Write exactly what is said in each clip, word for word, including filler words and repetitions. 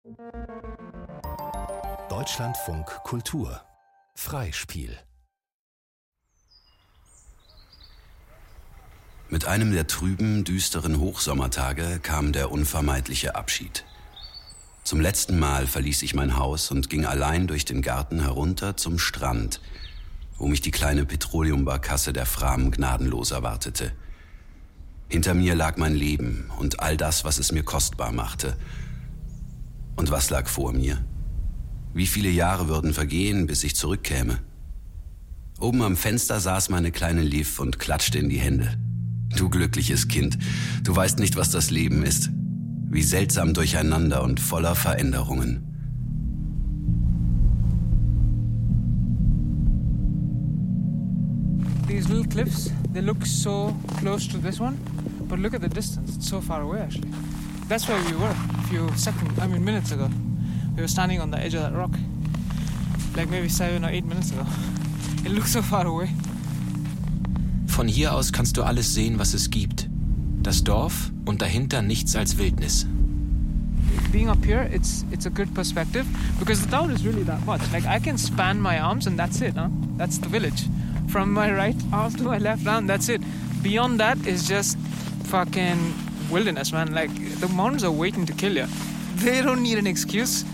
Deutschlandfunk Kultur Freispiel. Mit einem der trüben, düsteren Hochsommertage kam der unvermeidliche Abschied. Zum letzten Mal verließ ich mein Haus und ging allein durch den Garten herunter zum Strand, wo mich die kleine Petroleumbarkasse der Fram gnadenlos erwartete. Hinter mir lag mein Leben und all das, was es mir kostbar machte. Und was lag vor mir? Wie viele Jahre würden vergehen, bis ich zurückkäme? Oben am Fenster saß meine kleine Liv und klatschte in die Hände. Du glückliches Kind, du weißt nicht, was das Leben ist. Wie seltsam durcheinander und voller Veränderungen. These little cliffs, they look so close to this one, but look at the distance, it's so far away actually. That's where we were a few seconds, I mean minutes ago. We were standing on the edge of that rock, like maybe seven or eight minutes ago. It looks so far away. Von hier aus kannst du alles sehen, was es gibt. Das Dorf und dahinter nichts als Wildnis. Being up here, it's it's a good perspective because the town is really that much. Like I can span my arms and that's it, huh? That's the village. From my right arm to my left arm, that's it. Beyond that is just fucking wilderness, man. Like the mountains are waiting to kill you. They don't need an excuse.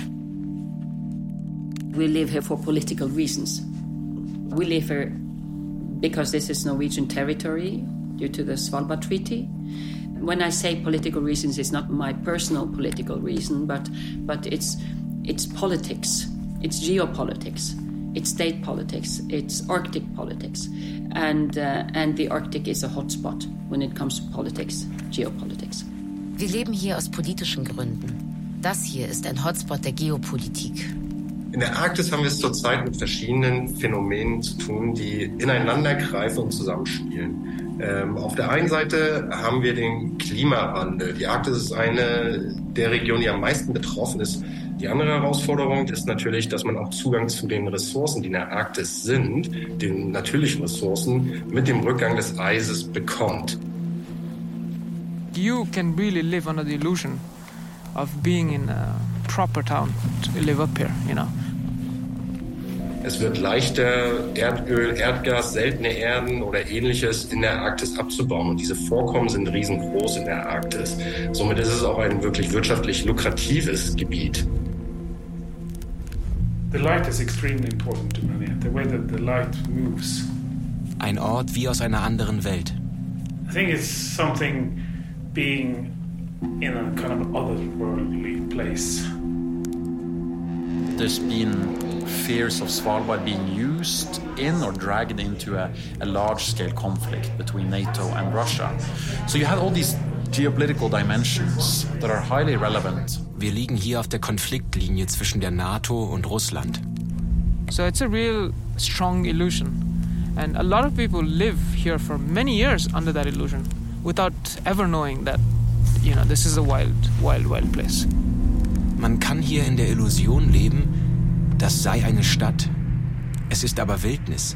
We live here for political reasons. We live here because this is Norwegian territory due to the Svalbard Treaty. When I say political reasons, it's not my personal political reason, but but it's it's politics, it's geopolitics, it's state politics, it's Arctic politics, and uh, and the Arctic is a hotspot when it comes to politics, geopolitics. Wir leben hier aus politischen Gründen. Das hier ist ein Hotspot der Geopolitik. In der Arktis haben wir es zurzeit mit verschiedenen Phänomenen zu tun, die ineinander greifen und zusammenspielen. Ähm, auf der einen Seite haben wir den Klimawandel. Die Arktis ist eine der Regionen, die am meisten betroffen ist. Die andere Herausforderung ist natürlich, dass man auch Zugang zu den Ressourcen, die in der Arktis sind, den natürlichen Ressourcen, mit dem Rückgang des Eises bekommt. You can really live under the illusion of being in a proper town to live up here, you know. Es wird leichter, Erdöl, Erdgas, seltene Erden oder Ähnliches in der Arktis abzubauen. Und diese Vorkommen sind riesengroß in der Arktis. Somit ist es auch ein wirklich wirtschaftlich lukratives Gebiet. The light is extremely important to me. The way that the light moves. Ein Ort wie aus einer anderen Welt. I think it's something being in a kind of otherworldly place. There's been fears of Svalbard being used in or dragged into a, a large-scale conflict between NATO and Russia. So you have all these geopolitical dimensions that are highly relevant. Wir liegen hier auf der Konfliktlinie zwischen der NATO und Russland. So it's a real strong illusion. And a lot of people live here for many years under that illusion without ever knowing that, you know, this is a wild, wild, wild place. Man kann hier in der Illusion leben, das sei eine Stadt. Es ist aber Wildnis.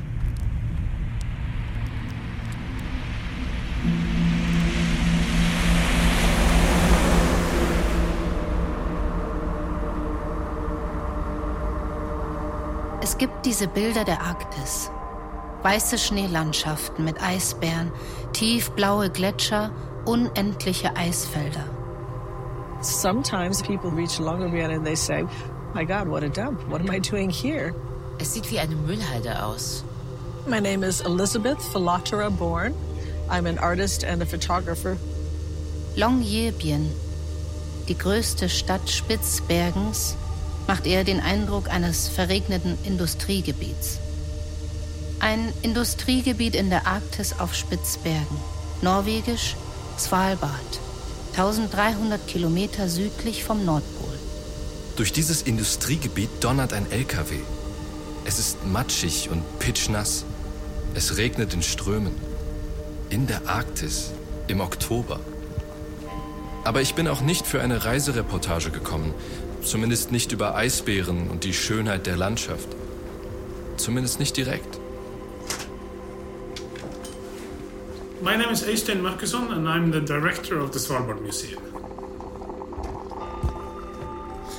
Es gibt diese Bilder der Arktis. Weiße Schneelandschaften mit Eisbären, tiefblaue Gletscher, unendliche Eisfelder. Sometimes people reach Longyearbyen and they say, my God, what a dump. What am I doing here? Es sieht wie eine Müllhalde aus. My name is Elizabeth Filatera Bourne. I'm an artist and a photographer. Longyearbyen, die größte Stadt Spitzbergens, macht eher den Eindruck eines verregneten Industriegebiets. Ein Industriegebiet in der Arktis auf Spitzbergen, norwegisch Svalbard, dreizehnhundert Kilometer südlich vom Nordpol. Durch dieses Industriegebiet donnert ein L K W. Es ist matschig und pitschnass. Es regnet in Strömen. In der Arktis, im Oktober. Aber ich bin auch nicht für eine Reisereportage gekommen. Zumindest nicht über Eisbären und die Schönheit der Landschaft. Zumindest nicht direkt. My name is Øystein Markusson and I'm the director of the Svalbard Museum.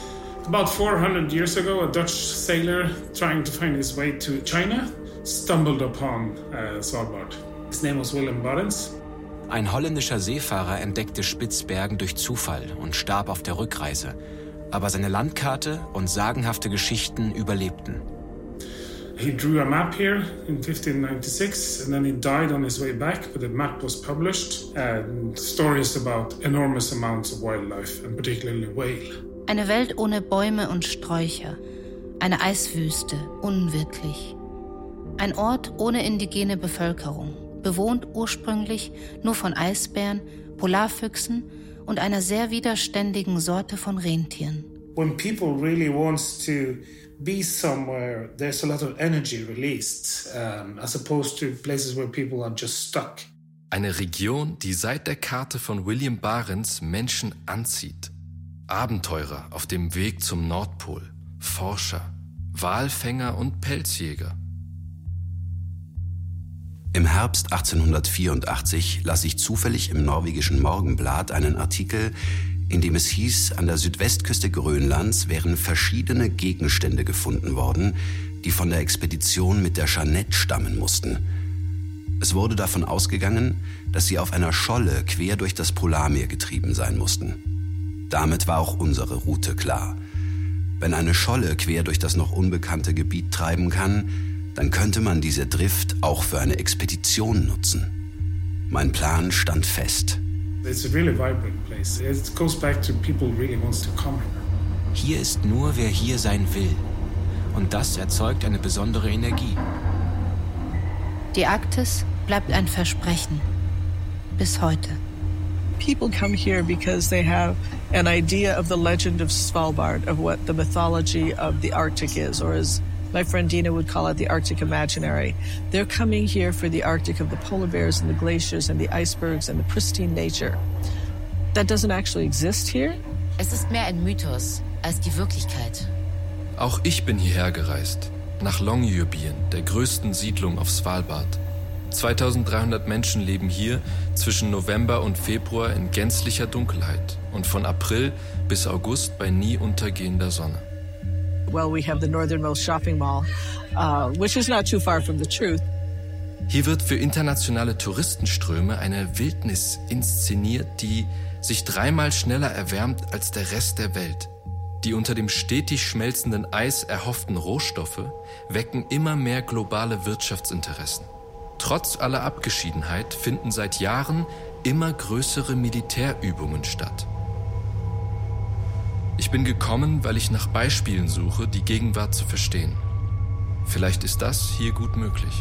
About four hundred years ago, a Dutch sailor trying to find his way to China stumbled upon uh, Svalbard. His name was Willem Barents. Ein holländischer Seefahrer entdeckte Spitzbergen durch Zufall und starb auf der Rückreise. Aber seine Landkarte und sagenhafte Geschichten überlebten. He drew a map here in fifteen ninety-six and then he died on his way back, but the map was published and stories about enormous amounts of wildlife and particularly whale. Eine Welt ohne Bäume und Sträucher, eine Eiswüste, unwirtlich. Ein Ort ohne indigene Bevölkerung, bewohnt ursprünglich nur von Eisbären, Polarfüchsen und einer sehr widerständigen Sorte von Rentieren. When people really wants to be somewhere, there's a lot of energy released, um, as opposed to places where people are just stuck. Eine Region, die seit der Karte von William Barents Menschen anzieht. Abenteurer auf dem Weg zum Nordpol, Forscher, Walfänger und Pelzjäger. Im Herbst achtzehnhundertvierundachtzig las ich zufällig im norwegischen Morgenblatt einen Artikel, in dem es hieß, an der Südwestküste Grönlands wären verschiedene Gegenstände gefunden worden, die von der Expedition mit der Jeannette stammen mussten. Es wurde davon ausgegangen, dass sie auf einer Scholle quer durch das Polarmeer getrieben sein mussten. Damit war auch unsere Route klar. Wenn eine Scholle quer durch das noch unbekannte Gebiet treiben kann, dann könnte man diese Drift auch für eine Expedition nutzen. Mein Plan stand fest. It's a really vibrant place. It goes back to people really wants to come here. Hier ist nur, wer hier sein will. Und das erzeugt eine besondere Energie. Die Arktis bleibt ein Versprechen. Bis heute. People come here because they have an idea of the legend of Svalbard, of what the mythology of the Arctic is, or as my friend Dina would call it, the Arctic Imaginary. They're coming here for the Arctic of the polar bears and the glaciers and the icebergs and the pristine nature. That doesn't actually exist here. Es ist mehr ein Mythos als die Wirklichkeit. Auch ich bin hierher gereist, nach Longyearbyen, der größten Siedlung auf Svalbard. zweitausenddreihundert Menschen leben hier zwischen November und Februar in gänzlicher Dunkelheit und von April bis August bei nie untergehender Sonne. Well, we have the northernmost shopping mall, uh, which is not too far from the truth. Hier wird für internationale Touristenströme eine Wildnis inszeniert, die sich dreimal schneller erwärmt als der Rest der Welt. Die unter dem stetig schmelzenden Eis erhofften Rohstoffe wecken immer mehr globale Wirtschaftsinteressen. Trotz aller Abgeschiedenheit finden seit Jahren immer größere Militärübungen statt. Ich bin gekommen, weil ich nach Beispielen suche, die Gegenwart zu verstehen. Vielleicht ist das hier gut möglich.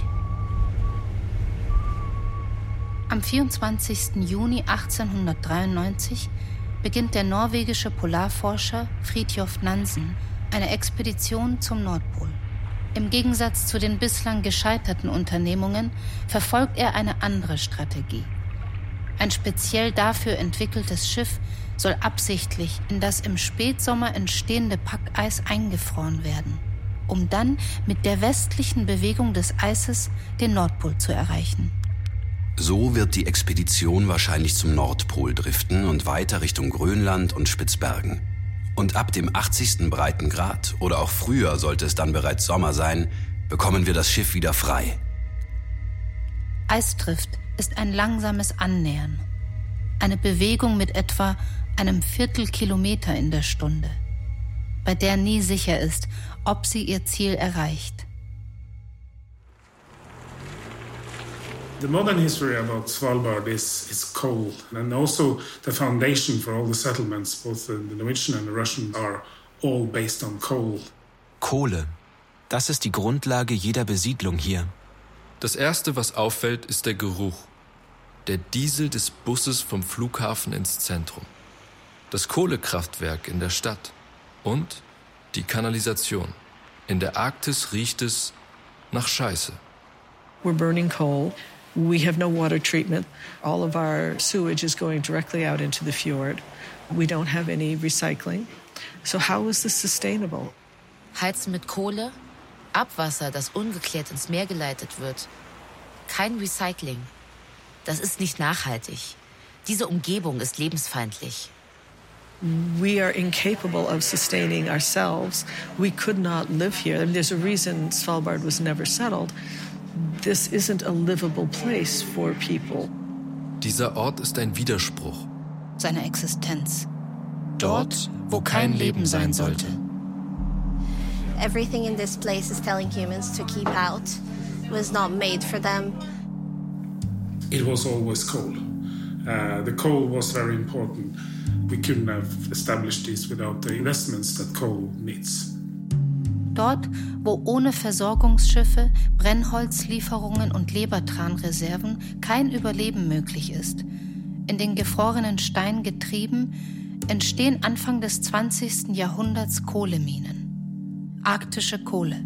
Am vierundzwanzigsten Juni achtzehnhundertdreiundneunzig beginnt der norwegische Polarforscher Fridtjof Nansen eine Expedition zum Nordpol. Im Gegensatz zu den bislang gescheiterten Unternehmungen verfolgt er eine andere Strategie. Ein speziell dafür entwickeltes Schiff soll absichtlich in das im Spätsommer entstehende Packeis eingefroren werden, um dann mit der westlichen Bewegung des Eises den Nordpol zu erreichen. So wird die Expedition wahrscheinlich zum Nordpol driften und weiter Richtung Grönland und Spitzbergen. Und ab dem achtzigsten Breitengrad oder auch früher, sollte es dann bereits Sommer sein, bekommen wir das Schiff wieder frei. Eisdrift ist ein langsames Annähern. Eine Bewegung mit etwa einem Viertelkilometer in der Stunde, bei der nie sicher ist, ob sie ihr Ziel erreicht. The modern history about Svalbard is, is coal, and also the foundation for all the settlements, both the Norwegian and the Russian, are all based on coal. Kohle. Das ist die Grundlage jeder Besiedlung hier. Das Erste, was auffällt, ist der Geruch. Der Diesel des Busses vom Flughafen ins Zentrum. Das Kohlekraftwerk in der Stadt. Und die Kanalisation. In der Arktis riecht es nach Scheiße. We're burning coal. We have no water treatment. All of our sewage is going directly out into the fjord. We don't have any recycling. So how is this sustainable? Heizen mit Kohle, Abwasser, das ungeklärt ins Meer geleitet wird. Kein Recycling. Das ist nicht nachhaltig. Diese Umgebung ist lebensfeindlich. We are incapable of sustaining ourselves. We could not live here. I mean, there's a reason Svalbard was never settled. This isn't a livable place for people. Dieser Ort ist ein Widerspruch. Seine Existenz. Dort, wo kein Leben sein sollte. Everything in this place is telling humans to keep out. It was not made for them. It was always coal. Uh, the coal was very important. We couldn't have established this without the investments that coal needs. Dort, wo ohne Versorgungsschiffe, Brennholzlieferungen und Lebertranreserven kein Überleben möglich ist, in den gefrorenen Stein getrieben, entstehen Anfang des zwanzigsten Jahrhunderts Kohleminen. Arktische Kohle.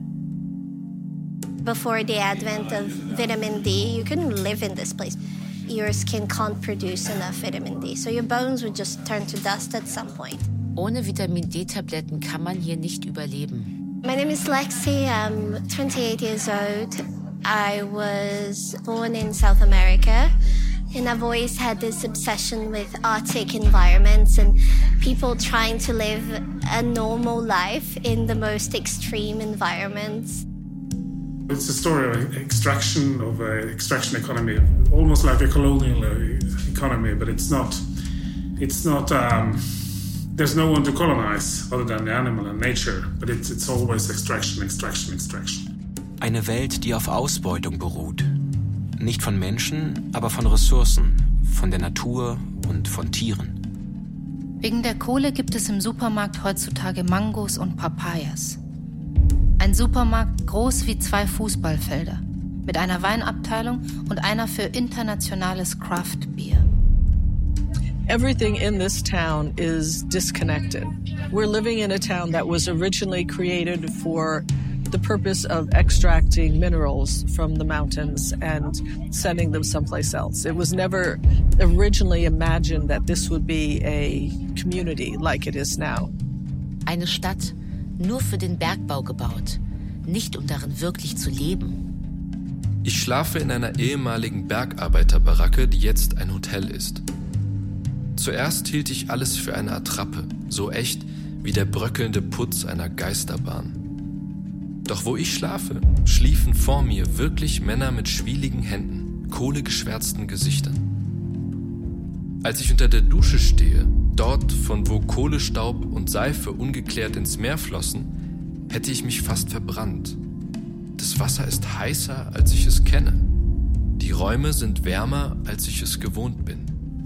Before the advent of vitamin D, you couldn't live in this place. Your skin can't produce enough vitamin D, so your bones would just turn to dust at some point. Ohne Vitamin D-Tabletten kann man hier nicht überleben. My name is Lexi. I'm twenty-eight years old. I was born in South America, and I've always had this obsession with Arctic environments and people trying to live a normal life in the most extreme environments. It's a story of extraction, of an extraction economy, almost like a colonial economy, but it's not. It's not. Um, there's no one to colonize other than the animal and nature, but it's it's always extraction, extraction, extraction. Eine Welt, die auf Ausbeutung beruht. Nicht von Menschen, aber von Ressourcen, von der Natur und von Tieren. Wegen der Kohle gibt es im Supermarkt heutzutage Mangos und Papayas. Ein Supermarkt groß wie zwei Fußballfelder, mit einer Weinabteilung und einer für internationales Craft-Bier. Everything in this town is disconnected. We're living in a town that was originally created for the purpose of extracting minerals from the mountains and sending them someplace else. It was never originally imagined that this would be a community like it is now. Eine Stadt nur für den Bergbau gebaut, nicht um darin wirklich zu leben. Ich schlafe in einer ehemaligen Bergarbeiterbaracke, die jetzt ein Hotel ist. Zuerst hielt ich alles für eine Attrappe, so echt wie der bröckelnde Putz einer Geisterbahn. Doch wo ich schlafe, schliefen vor mir wirklich Männer mit schwieligen Händen, kohlegeschwärzten Gesichtern. Als ich unter der Dusche stehe, dort, von wo Kohlestaub und Seife ungeklärt ins Meer flossen, hätte ich mich fast verbrannt. Das Wasser ist heißer, als ich es kenne. Die Räume sind wärmer, als ich es gewohnt bin.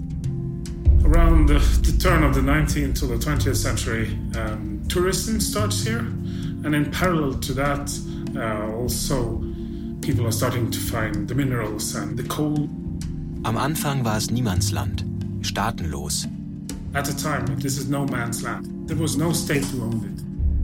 Around the, the turn of the nineteenth to the twentieth century, um, tourism starts here. And in parallel to that, uh, also people are starting to find the minerals and the coal. Am Anfang war es Niemandsland, staatenlos. At the time, this is no man's land. There was no state who owned it.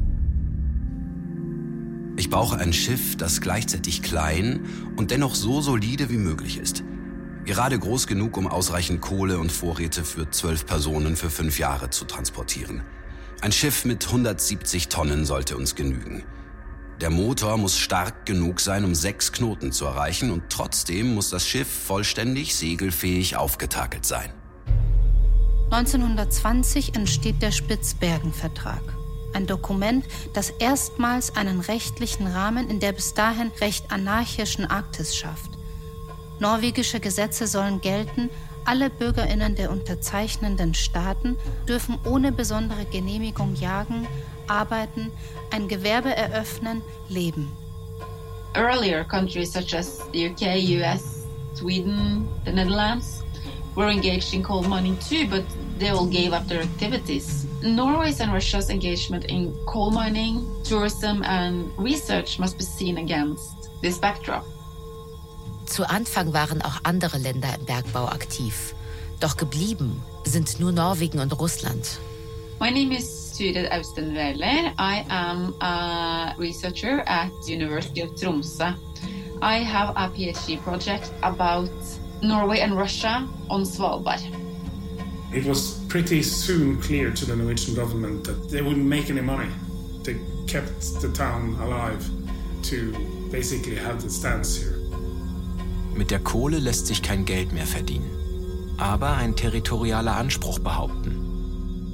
Ich brauche ein Schiff, das gleichzeitig klein und dennoch so solide wie möglich ist. Gerade groß genug, um ausreichend Kohle und Vorräte für zwölf Personen für fünf Jahre zu transportieren. Ein Schiff mit hundertsiebzig Tonnen sollte uns genügen. Der Motor muss stark genug sein, um sechs Knoten zu erreichen, und trotzdem muss das Schiff vollständig segelfähig aufgetakelt sein. neunzehnhundertzwanzig entsteht der Spitzbergen-Vertrag. Ein Dokument, das erstmals einen rechtlichen Rahmen in der bis dahin recht anarchischen Arktis schafft. Norwegische Gesetze sollen gelten, alle BürgerInnen der unterzeichnenden Staaten dürfen ohne besondere Genehmigung jagen, arbeiten, ein Gewerbe eröffnen, leben. Earlier countries such as the U K, U S, Sweden, the Netherlands were engaged in coal mining too, but they all gave up their activities. Norway's and Russia's engagement in coal mining, tourism and research must be seen against this backdrop. Zu Anfang waren auch andere Länder im Bergbau aktiv. Doch geblieben sind nur Norwegen und Russland. My name is Turid Austenwelle. I am a researcher at the University of Tromsø. I have a PhD project about Norway and Russia on Svalbard. It was pretty soon clear to the Norwegian government that they wouldn't make any money. They kept the town alive to basically have the stance here. Mit der Kohle lässt sich kein Geld mehr verdienen, aber ein territorialer Anspruch behaupten.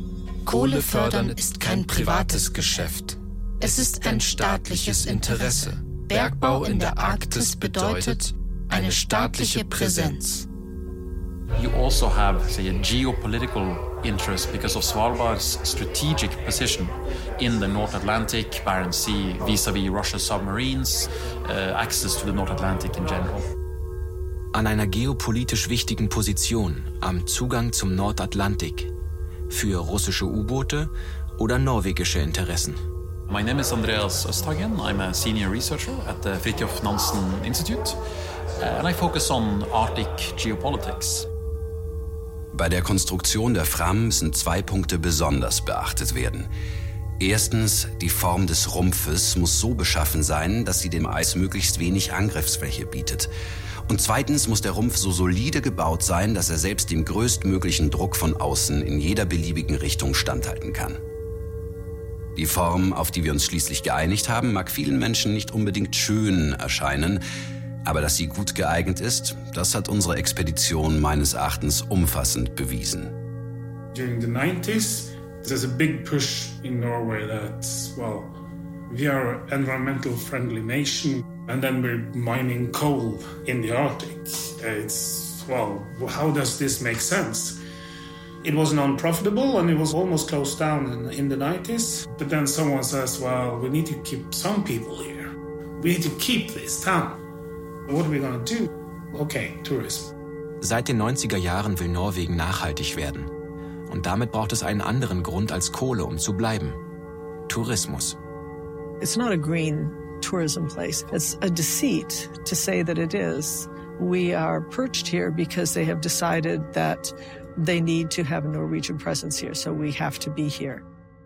Kohle fördern ist kein privates Geschäft. Es ist ein staatliches Interesse. Bergbau in der Arktis bedeutet eine staatliche Präsenz. You also have, say, a geopolitical interest because of Svalbard's strategic position in the North Atlantic, Barents Sea, vis-à-vis Russia's submarines, uh, access to the North Atlantic in general. An einer geopolitisch wichtigen Position am Zugang zum Nordatlantik. Für russische U-Boote oder norwegische Interessen. My name is Andreas Østhagen. I'm a senior researcher at the Fridtjof Nansen Institute, uh, and I focus on Arctic geopolitics. Bei der Konstruktion der Fram müssen zwei Punkte besonders beachtet werden. Erstens, die Form des Rumpfes muss so beschaffen sein, dass sie dem Eis möglichst wenig Angriffsfläche bietet. Und zweitens muss der Rumpf so solide gebaut sein, dass er selbst dem größtmöglichen Druck von außen in jeder beliebigen Richtung standhalten kann. Die Form, auf die wir uns schließlich geeinigt haben, mag vielen Menschen nicht unbedingt schön erscheinen, aber dass sie gut geeignet ist, das hat unsere Expedition meines Erachtens umfassend bewiesen. During the nineties, there's a big push in Norway that, well, we are an environmental friendly nation and then we're mining coal in the Arctic. It's, well, how does this make sense? It was non-profitable and it was almost closed down in, in the nineties. But then someone says, well, we need to keep some people here. We need to keep this town. What are we going to do? Okay, tourism. Seit den neunziger Jahren will Norwegen nachhaltig werden. Und damit braucht es einen anderen Grund als Kohle, um zu bleiben. Tourismus. It's not a green tourism place. It's a deceit to say that it is. We are perched here because they have decided that they need to have a Norwegian presence here, so we have to be here.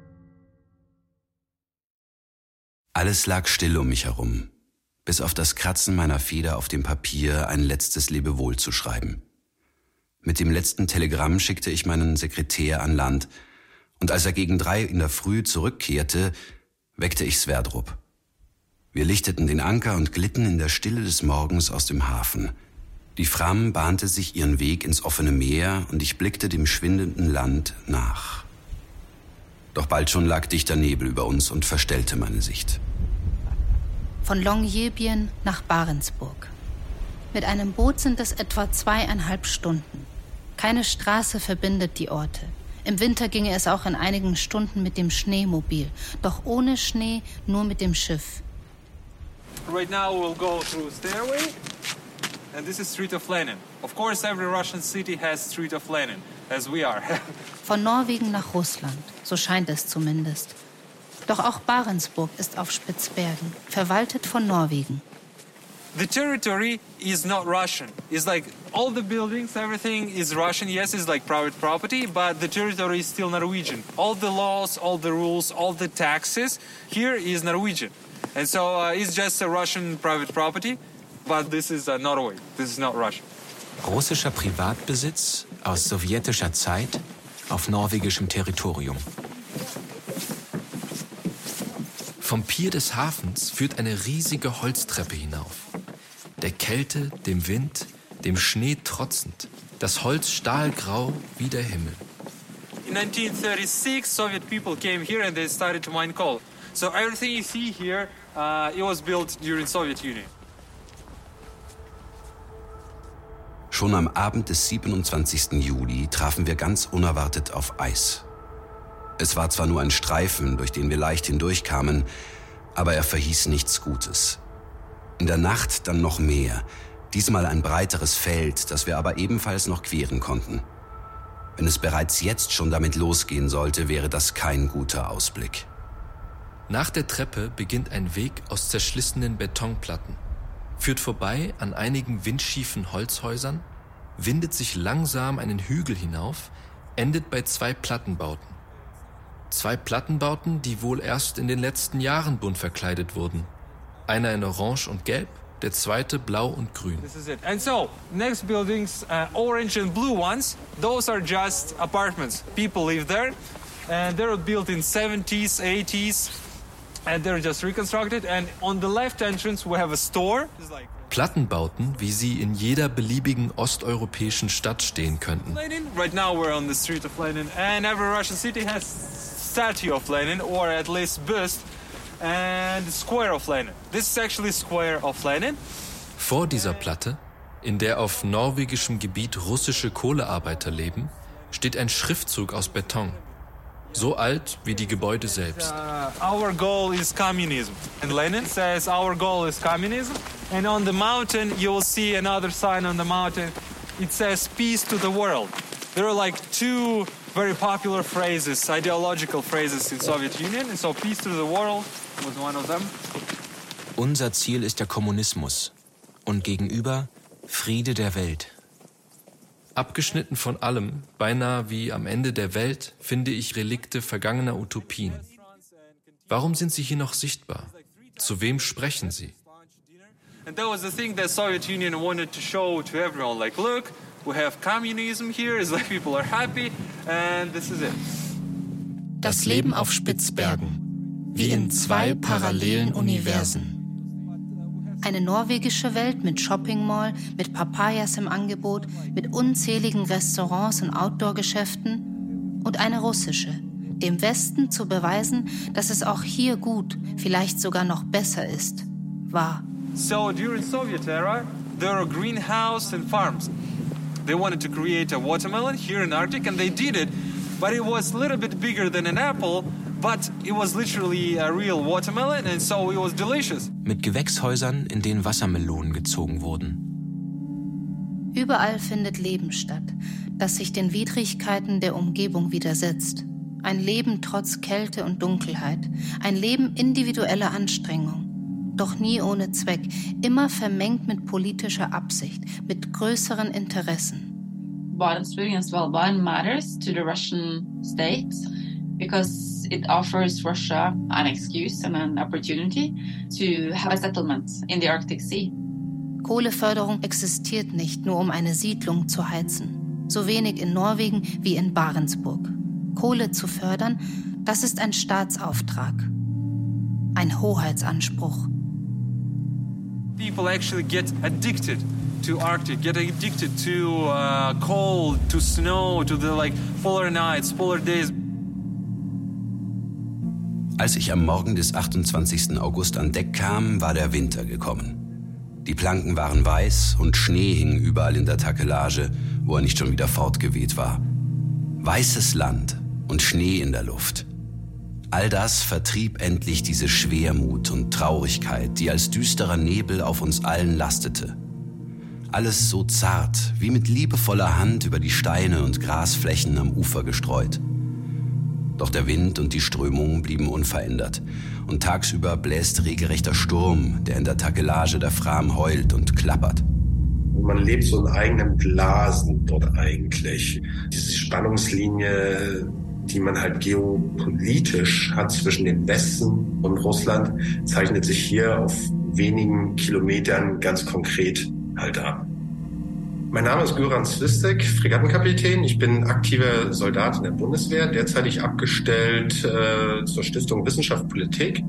Alles lag still um mich herum, bis auf das Kratzen meiner Feder auf dem Papier ein letztes Lebewohl zu schreiben. Mit dem letzten Telegramm schickte ich meinen Sekretär an Land, und als er gegen drei in der Früh zurückkehrte, weckte ich Sverdrup. Wir lichteten den Anker und glitten in der Stille des Morgens aus dem Hafen. Die Fram bahnte sich ihren Weg ins offene Meer und ich blickte dem schwindenden Land nach. Doch bald schon lag dichter Nebel über uns und verstellte meine Sicht. Von Longyearbyen nach Barentsburg. Mit einem Boot sind es etwa zweieinhalb Stunden. Keine Straße verbindet die Orte. Im Winter ginge es auch in einigen Stunden mit dem Schneemobil, doch ohne Schnee nur mit dem Schiff. Right now we'll go through stairway, and this is Street of Lenin. Of course, every Russian city has Street of Lenin, as we are. Von Norwegen nach Russland, so scheint es zumindest. Doch auch Barentsburg ist auf Spitzbergen, verwaltet von Norwegen. The territory is not Russian. It's like all the buildings, everything is Russian. Yes, it's like private property, but the territory is still Norwegian. All the laws, all the rules, all the taxes here is Norwegian. And so uh, it's just a Russian private property, but this is uh, Norway. This is not Russia. Russischer Privatbesitz aus sowjetischer Zeit auf norwegischem Territorium. Vom Pier des Hafens führt eine riesige Holztreppe hinauf. Der Kälte, dem Wind, dem Schnee trotzend. Das Holz stahlgrau wie der Himmel. In nineteen thirty-six, Soviet people came here and they started to mine coal. So everything you see here, uh, it was built during Soviet Union. Schon am Abend des siebenundzwanzigsten Juli trafen wir ganz unerwartet auf Eis. Es war zwar nur ein Streifen, durch den wir leicht hindurchkamen, aber er verhieß nichts Gutes. In der Nacht dann noch mehr, diesmal ein breiteres Feld, das wir aber ebenfalls noch queren konnten. Wenn es bereits jetzt schon damit losgehen sollte, wäre das kein guter Ausblick. Nach der Treppe beginnt ein Weg aus zerschlissenen Betonplatten, führt vorbei an einigen windschiefen Holzhäusern, windet sich langsam einen Hügel hinauf, endet bei zwei Plattenbauten. Zwei Plattenbauten, die wohl erst in den letzten Jahren bunt verkleidet wurden. Einer in Orange und Gelb, der zweite Blau und Grün. This is it. And so, next buildings, uh, orange and blue ones, those are just apartments. People live there, and they were built in seventies, eighties, and they're just reconstructed. And on the left entrance, we have a store. Plattenbauten, wie sie in jeder beliebigen osteuropäischen Stadt stehen könnten. Lenin. Right now we're on the street of Lenin, and every Russian city has statue of Lenin, or at least bust, and square of Lenin. This is actually square of Lenin. Vor dieser Platte, in der auf norwegischem Gebiet russische Kohlearbeiter leben, steht ein Schriftzug aus Beton. So alt wie die Gebäude selbst. Uh, our goal is communism. And Lenin says our goal is communism. And on the mountain you will see another sign on the mountain. It says peace to the world. There are like two very popular phrases, ideological phrases in Soviet Union. And so peace to the world was one of them. Unser Ziel ist der Kommunismus. Und gegenüber Friede der Welt. Abgeschnitten von allem, beinahe wie am Ende der Welt, finde ich Relikte vergangener Utopien. Warum sind sie hier noch sichtbar? Zu wem sprechen sie? And that was the thing that Soviet Union wanted to show to everyone. Like, look, we have communism here. It's like people are happy, and this is it. Das Leben auf Spitzbergen, wie in zwei parallelen Universen. Eine norwegische Welt mit Shopping Mall, mit Papayas im Angebot, mit unzähligen Restaurants und Outdoor-Geschäften und eine russische, dem Westen zu beweisen, dass es auch hier gut, vielleicht sogar noch besser ist, war. So during Soviet era, there were greenhouse and farms. They wanted to create a watermelon here in Arctic, and they did it, but it was a little bit bigger than an apple. But it was literally a real watermelon, and so it was delicious. Mit Gewächshäusern, in denen Wassermelonen gezogen wurden. Überall findet Leben statt, das sich den Widrigkeiten der Umgebung widersetzt. Ein Leben trotz Kälte und Dunkelheit. Ein Leben individueller Anstrengung. Doch nie ohne Zweck. Immer vermengt mit politischer Absicht, mit größeren Interessen. Barentsburg and Svalbard matters to the Russian state because it offers Russia an excuse and an opportunity to have a settlement in the Arctic Sea. Kohleförderung existiert nicht nur, um eine Siedlung zu heizen. So wenig in Norwegen wie in Barentsburg. Kohle zu fördern, das ist ein Staatsauftrag. Ein Hoheitsanspruch. People actually get addicted to Arctic, get addicted to uh, cold, to snow, to the like polar nights, polar days. Als ich am Morgen des achtundzwanzigsten August an Deck kam, war der Winter gekommen. Die Planken waren weiß und Schnee hing überall in der Takelage, wo er nicht schon wieder fortgeweht war. Weißes Land und Schnee in der Luft. All das vertrieb endlich diese Schwermut und Traurigkeit, die als düsterer Nebel auf uns allen lastete. Alles so zart, wie mit liebevoller Hand über die Steine und Grasflächen am Ufer gestreut. Doch der Wind und die Strömung blieben unverändert. Und tagsüber bläst regelrechter Sturm, der in der Takelage der Fram heult und klappert. Man lebt so in eigenen Blasen dort eigentlich. Diese Spannungslinie, die man halt geopolitisch hat zwischen dem Westen und Russland, zeichnet sich hier auf wenigen Kilometern ganz konkret halt ab. Mein Name ist Göran Zwistek, Fregattenkapitän. Ich bin aktiver Soldat in der Bundeswehr, derzeitig abgestellt äh, zur Stiftung Wissenschaft Politik.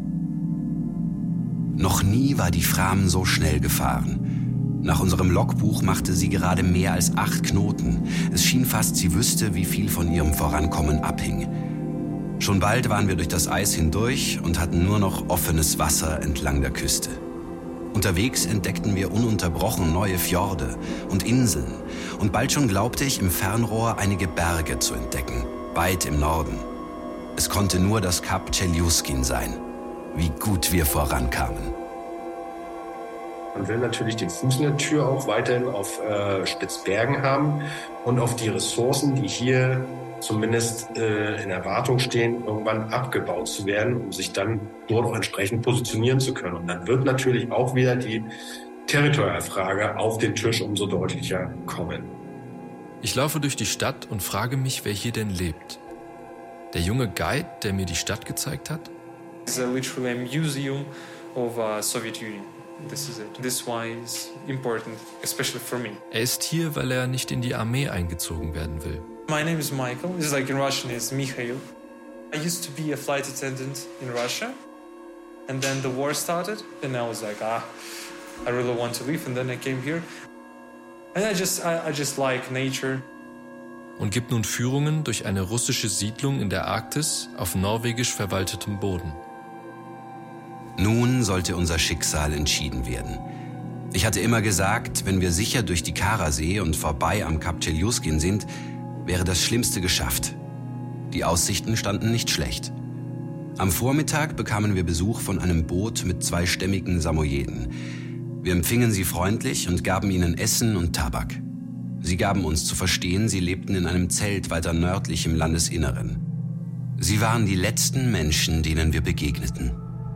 Noch nie war die Fram so schnell gefahren. Nach unserem Logbuch machte sie gerade mehr als acht Knoten. Es schien fast, sie wüsste, wie viel von ihrem Vorankommen abhing. Schon bald waren wir durch das Eis hindurch und hatten nur noch offenes Wasser entlang der Küste. Unterwegs entdeckten wir ununterbrochen neue Fjorde und Inseln. Und bald schon glaubte ich, im Fernrohr einige Berge zu entdecken, weit im Norden. Es konnte nur das Kap Chelyuskin sein. Wie gut wir vorankamen. Man will natürlich den Fuß in der Tür auch weiterhin auf äh, Spitzbergen haben und auf die Ressourcen, die hier zumindest äh, in Erwartung stehen, irgendwann abgebaut zu werden, um sich dann dort auch entsprechend positionieren zu können. Und dann wird natürlich auch wieder die Territorialfrage auf den Tisch umso deutlicher kommen. Ich laufe durch die Stadt und frage mich, wer hier denn lebt. Der junge Guide, der mir die Stadt gezeigt hat? It's literally a museum of uh, Soviet Union. This is it. This why is important, especially for me. Er ist hier, weil er nicht in die Armee eingezogen werden will. My name is Michael. It's like in Russian is Mikhail. I used to be a flight attendant in Russia, and then the war started, and I was like, ah, I really want to live, and then I came here. And I just, I, I just like nature. Und gibt nun Führungen durch eine russische Siedlung in der Arktis auf norwegisch verwaltetem Boden. Nun sollte unser Schicksal entschieden werden. Ich hatte immer gesagt, wenn wir sicher durch die Karasee und vorbei am Kap Chelyuskin sind, wäre das Schlimmste geschafft. Die Aussichten standen nicht schlecht. Am Vormittag bekamen wir Besuch von einem Boot mit zwei stämmigen Samoyeden. Wir empfingen sie freundlich und gaben ihnen Essen und Tabak. Sie gaben uns zu verstehen, sie lebten in einem Zelt weiter nördlich im Landesinneren. Sie waren die letzten Menschen, denen wir begegneten.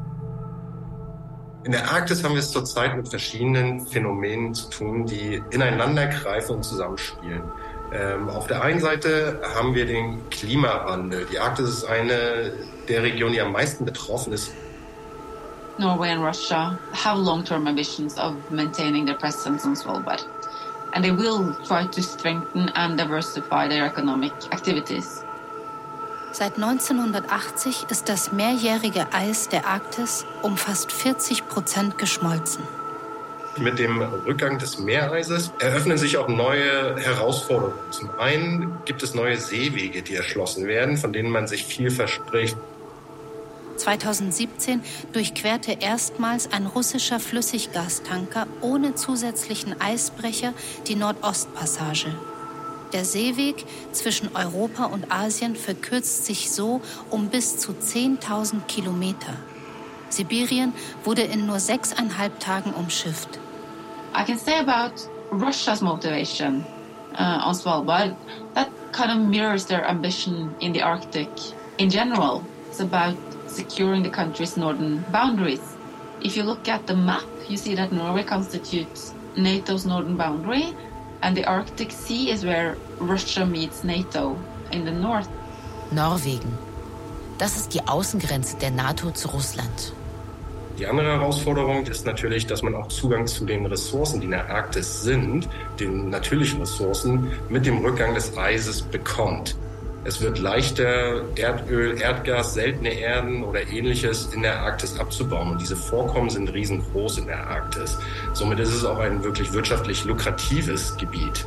In der Arktis haben wir es zurzeit mit verschiedenen Phänomenen zu tun, die ineinander greifen und zusammenspielen. Ähm, auf der einen Seite haben wir den Klimawandel. Die Arktis ist eine der Regionen, die am meisten betroffen ist. Norway and Russia have long-term ambitions of maintaining their presence on Svalbard, and they will try to strengthen and diversify their economic activities. Seit neunzehnhundertachtzig ist das mehrjährige Eis der Arktis um fast vierzig Prozent geschmolzen. Mit dem Rückgang des Meereises eröffnen sich auch neue Herausforderungen. Zum einen gibt es neue Seewege, die erschlossen werden, von denen man sich viel verspricht. zweitausendsiebzehn durchquerte erstmals ein russischer Flüssiggastanker ohne zusätzlichen Eisbrecher die Nordostpassage. Der Seeweg zwischen Europa und Asien verkürzt sich so um bis zu zehntausend Kilometer. Sibirien wurde in nur sechseinhalb Tagen umschifft. I can say about Russia's motivation uh, on Svalbard, that kind of mirrors their ambition in the Arctic in general. It's about securing the country's northern boundaries. If you look at the map, you see that Norway constitutes NATO's northern boundary, and the Arctic Sea is where Russia meets NATO in the north. Norwegen. Das ist die Außengrenze der NATO zu Russland. Die andere Herausforderung ist natürlich, dass man auch Zugang zu den Ressourcen, die in der Arktis sind, den natürlichen Ressourcen, mit dem Rückgang des Eises bekommt. Es wird leichter, Erdöl, Erdgas, seltene Erden oder Ähnliches in der Arktis abzubauen. Und diese Vorkommen sind riesengroß in der Arktis. Somit ist es auch ein wirklich wirtschaftlich lukratives Gebiet.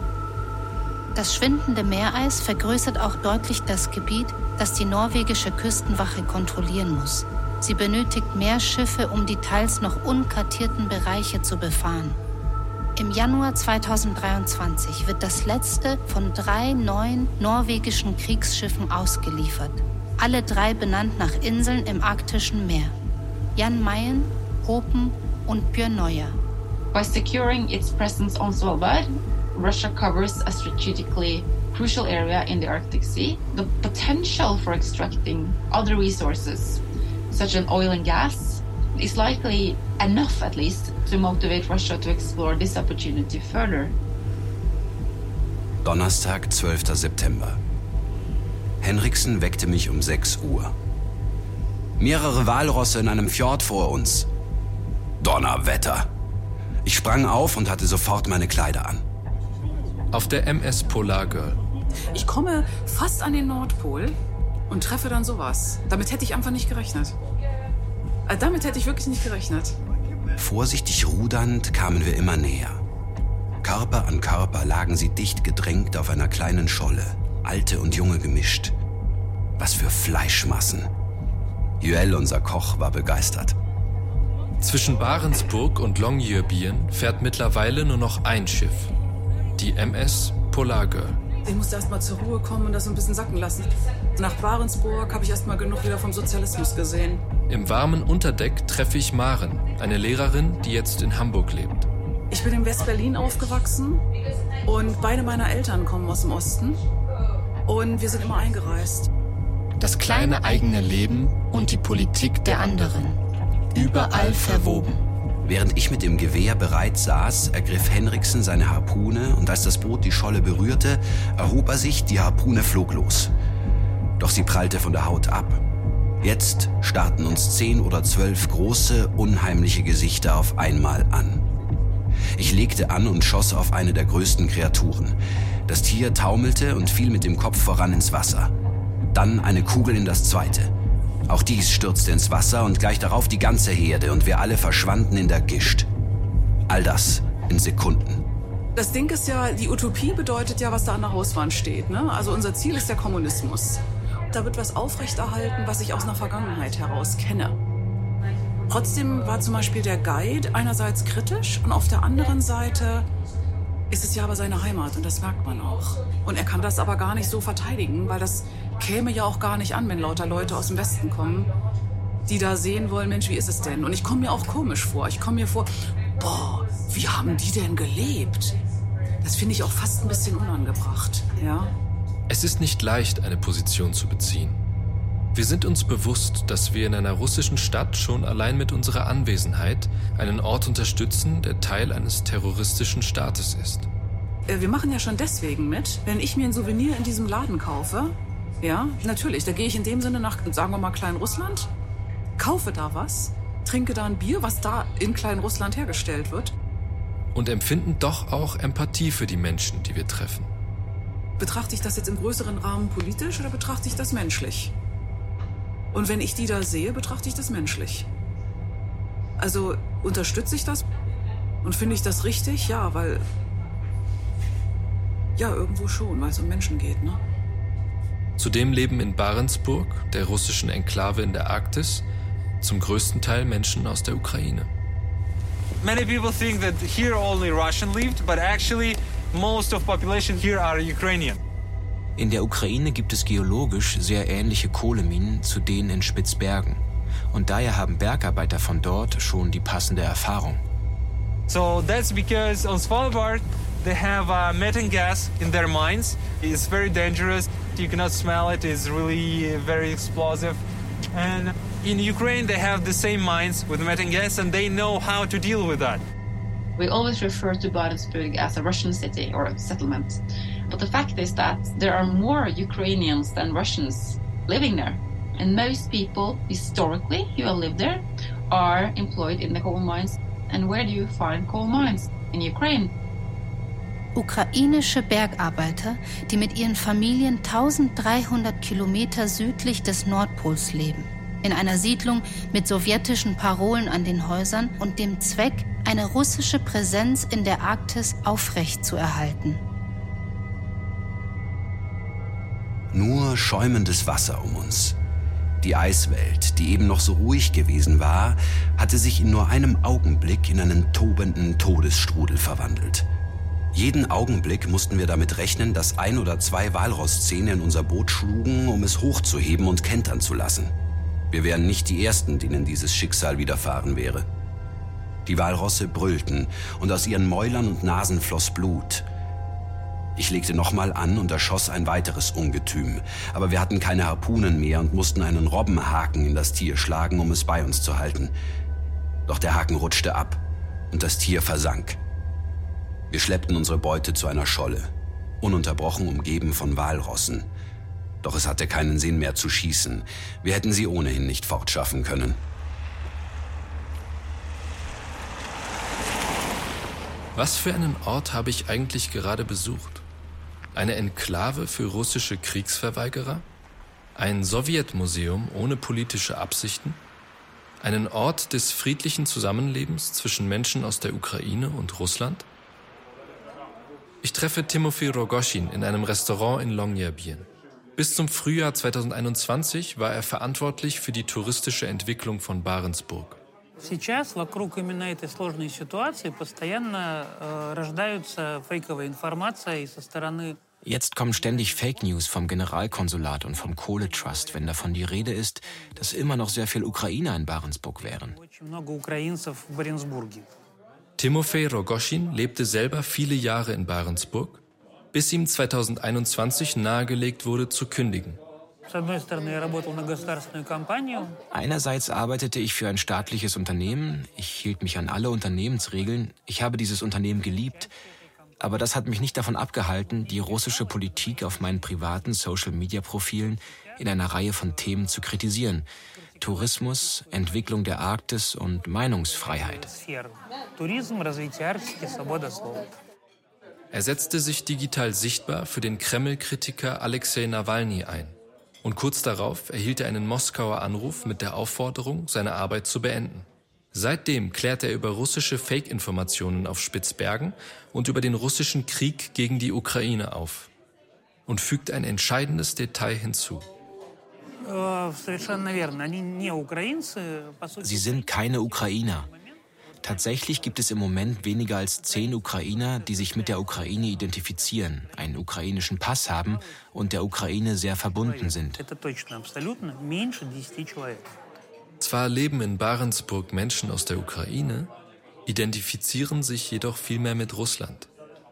Das schwindende Meereis vergrößert auch deutlich das Gebiet, das die norwegische Küstenwache kontrollieren muss. Sie benötigt mehr Schiffe, um die teils noch unkartierten Bereiche zu befahren. Im Januar zweitausenddreiundzwanzig wird das letzte von drei neuen norwegischen Kriegsschiffen ausgeliefert. Alle drei benannt nach Inseln im arktischen Meer. Jan Mayen, Hopen und Bjørnøya. By securing its presence on Svalbard, Russia covers a strategically crucial area in the Arctic Sea. The potential for extracting other resources, such as oil and gas, is likely enough, at least, to motivate Russia to explore this opportunity further. Donnerstag, zwölfter September. Henriksen weckte mich um sechs Uhr. Mehrere Walrosse in einem Fjord vor uns. Donnerwetter. Ich sprang auf und hatte sofort meine Kleider an. Auf der M S Polar Girl. Ich komme fast an den Nordpol und treffe dann sowas. Damit hätte ich einfach nicht gerechnet. Damit hätte ich wirklich nicht gerechnet. Vorsichtig rudernd kamen wir immer näher. Körper an Körper lagen sie dicht gedrängt auf einer kleinen Scholle, alte und junge gemischt. Was für Fleischmassen. Joel, unser Koch, war begeistert. Zwischen Barentsburg und Longyearbyen fährt mittlerweile nur noch ein Schiff, die M S Polar Girl. Ich musste erst mal zur Ruhe kommen und das ein bisschen sacken lassen. Nach Barentsburg habe ich erst mal genug wieder vom Sozialismus gesehen. Im warmen Unterdeck treffe ich Maren, eine Lehrerin, die jetzt in Hamburg lebt. Ich bin in West-Berlin aufgewachsen und beide meiner Eltern kommen aus dem Osten. Und wir sind immer eingereist. Das kleine eigene Leben und die Politik der anderen. Überall verwoben. Während ich mit dem Gewehr bereit saß, ergriff Henriksen seine Harpune und als das Boot die Scholle berührte, erhob er sich, die Harpune flog los. Doch sie prallte von der Haut ab. Jetzt starrten uns zehn oder zwölf große, unheimliche Gesichter auf einmal an. Ich legte an und schoss auf eine der größten Kreaturen. Das Tier taumelte und fiel mit dem Kopf voran ins Wasser. Dann eine Kugel in das zweite. Auch dies stürzte ins Wasser und gleich darauf die ganze Herde und wir alle verschwanden in der Gischt. All das in Sekunden. Das Ding ist ja, die Utopie bedeutet ja, was da an der Hauswand steht. Ne? Also unser Ziel ist der Kommunismus. Da wird was aufrechterhalten, was ich aus einer Vergangenheit heraus kenne. Trotzdem war zum Beispiel der Guide einerseits kritisch und auf der anderen Seite ist es ja aber seine Heimat und das merkt man auch. Und er kann das aber gar nicht so verteidigen, weil das käme ja auch gar nicht an, wenn lauter Leute aus dem Westen kommen, die da sehen wollen, Mensch, wie ist es denn? Und ich komme mir auch komisch vor. Ich komme mir vor, boah, wie haben die denn gelebt? Das finde ich auch fast ein bisschen unangebracht, ja. Es ist nicht leicht, eine Position zu beziehen. Wir sind uns bewusst, dass wir in einer russischen Stadt schon allein mit unserer Anwesenheit einen Ort unterstützen, der Teil eines terroristischen Staates ist. Wir machen ja schon deswegen mit, wenn ich mir ein Souvenir in diesem Laden kaufe, ja, natürlich, da gehe ich in dem Sinne nach, sagen wir mal, Kleinrussland, kaufe da was, trinke da ein Bier, was da in Kleinrussland hergestellt wird. Und empfinden doch auch Empathie für die Menschen, die wir treffen. Betrachte ich das jetzt im größeren Rahmen politisch oder betrachte ich das menschlich? Und wenn ich die da sehe, betrachte ich das menschlich. Also unterstütze ich das und finde ich das richtig? Ja, weil... Ja, irgendwo schon, weil es um Menschen geht, ne? Zudem leben in Barentsburg, der russischen Enklave in der Arktis, zum größten Teil Menschen aus der Ukraine. Many people think that here only Russian lived, but actually most of population here are Ukrainian. In der Ukraine gibt es geologisch sehr ähnliche Kohleminen zu denen in Spitzbergen. Und daher haben Bergarbeiter von dort schon die passende Erfahrung. So that's because on Svalbard they have uh, methane gas in their mines. It's very dangerous. You cannot smell it. It's really very explosive. And in Ukraine they have the same mines with methane gas and they know how to deal with that. We always refer to Barentsburg as a Russian city or a settlement. But the fact is that there are more Ukrainians than Russians living there. And most people, historically, who have lived there, are employed in the coal mines. And where do you find coal mines? In Ukraine. Ukrainische Bergarbeiter, die mit ihren Familien dreizehnhundert Kilometer südlich des Nordpols leben. In einer Siedlung mit sowjetischen Parolen an den Häusern und dem Zweck, eine russische Präsenz in der Arktis aufrechtzuerhalten. Nur schäumendes Wasser um uns. Die Eiswelt, die eben noch so ruhig gewesen war, hatte sich in nur einem Augenblick in einen tobenden Todesstrudel verwandelt. Jeden Augenblick mussten wir damit rechnen, dass ein oder zwei Walrosszähne in unser Boot schlugen, um es hochzuheben und kentern zu lassen. Wir wären nicht die Ersten, denen dieses Schicksal widerfahren wäre. Die Walrosse brüllten und aus ihren Mäulern und Nasen floss Blut. Ich legte nochmal an und erschoss ein weiteres Ungetüm. Aber wir hatten keine Harpunen mehr und mussten einen Robbenhaken in das Tier schlagen, um es bei uns zu halten. Doch der Haken rutschte ab und das Tier versank. Wir schleppten unsere Beute zu einer Scholle, ununterbrochen umgeben von Walrossen. Doch es hatte keinen Sinn mehr zu schießen. Wir hätten sie ohnehin nicht fortschaffen können. Was für einen Ort habe ich eigentlich gerade besucht? Eine Enklave für russische Kriegsverweigerer? Ein Sowjetmuseum ohne politische Absichten? Einen Ort des friedlichen Zusammenlebens zwischen Menschen aus der Ukraine und Russland? Ich treffe Timofei Rogoschin in einem Restaurant in Longyearbyen. Bis zum Frühjahr zweitausendeinundzwanzig war er verantwortlich für die touristische Entwicklung von Barentsburg. Сейчас вокруг именно этой сложной ситуации постоянно э, рождаются фейковая информация и со стороны. Jetzt kommen ständig Fake News vom Generalkonsulat und vom Kohletrust, wenn davon die Rede ist, dass immer noch sehr viel Ukrainer in Barentsburg wären. Очень много украинцев в Баренцбурге. Timofei Rogoschin lebte selber viele Jahre in Barentsburg, bis ihm zweitausendeinundzwanzig nahegelegt wurde, zu kündigen. Einerseits arbeitete ich für ein staatliches Unternehmen, ich hielt mich an alle Unternehmensregeln, ich habe dieses Unternehmen geliebt, aber das hat mich nicht davon abgehalten, die russische Politik auf meinen privaten Social-Media-Profilen in einer Reihe von Themen zu kritisieren. Tourismus, Entwicklung der Arktis und Meinungsfreiheit. Er setzte sich digital sichtbar für den Kreml-Kritiker Alexei Nawalny ein. Und kurz darauf erhielt er einen Moskauer Anruf mit der Aufforderung, seine Arbeit zu beenden. Seitdem klärt er über russische Fake-Informationen auf Spitzbergen und über den russischen Krieg gegen die Ukraine auf. Und fügt ein entscheidendes Detail hinzu. Sie sind keine Ukrainer. Tatsächlich gibt es im Moment weniger als zehn Ukrainer, die sich mit der Ukraine identifizieren, einen ukrainischen Pass haben und der Ukraine sehr verbunden sind. Zwar leben in Barentsburg Menschen aus der Ukraine, identifizieren sich jedoch viel mehr mit Russland.